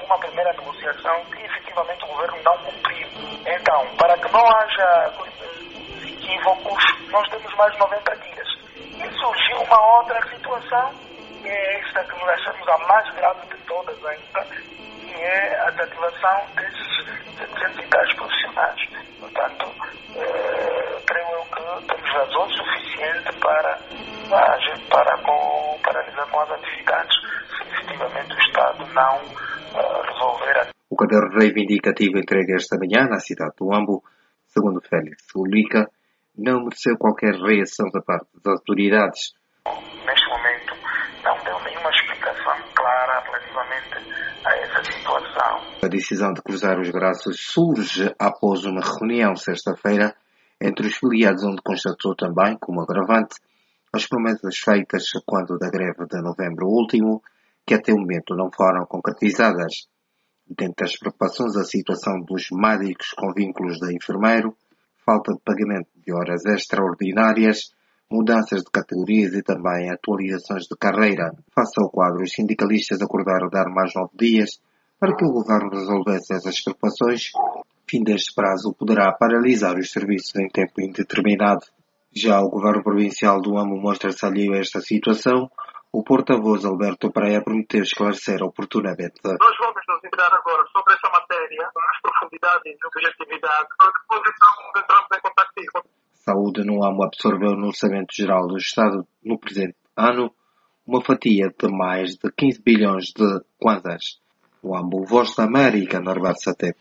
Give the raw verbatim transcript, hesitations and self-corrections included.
uma primeira negociação que efetivamente o governo não cumpriu. Então, para que não haja equívocos, nós temos mais noventa dias. E surgiu uma outra situação, que é esta que nós achamos a mais grave de todas ainda, que é a desativação desses setecentos e tais profissionais. Portanto, eh, creio eu que temos razões suficientes para, para, com, para analisar com as atividades se efetivamente o Estado não uh, resolver a... O caderno reivindicativo entregue esta manhã na cidade do Huambo, segundo Félix Ulica, não mereceu qualquer reação da parte das autoridades. Neste momento não deu nenhuma explicação clara relativamente a essa situação. A decisão de cruzar os braços surge após uma reunião sexta-feira entre os filiados, onde constatou também, como agravante, as promessas feitas quando da greve de novembro último, que até o momento não foram concretizadas. Dentre as preocupações, a situação dos médicos com vínculos de enfermeiro, falta de pagamento de horas extraordinárias, mudanças de categorias e também atualizações de carreira. Face ao quadro, os sindicalistas acordaram dar mais nove dias para que o governo resolvesse essas preocupações. Fim deste prazo poderá paralisar os serviços em tempo indeterminado. Já o governo provincial do Huambo mostra-se alheio a esta situação. O porta-voz Alberto Pereira prometeu esclarecer oportunamente. Nós vamos nos integrar agora sobre essa matéria, com mais profundidade e objetividade, para depois então entrarmos em contato. Saúde no Huambo absorveu no Orçamento Geral do Estado, no presente ano, uma fatia de mais de quinze bilhões de kwanzas. O Huambo, Voz da América, Norberto Sateco.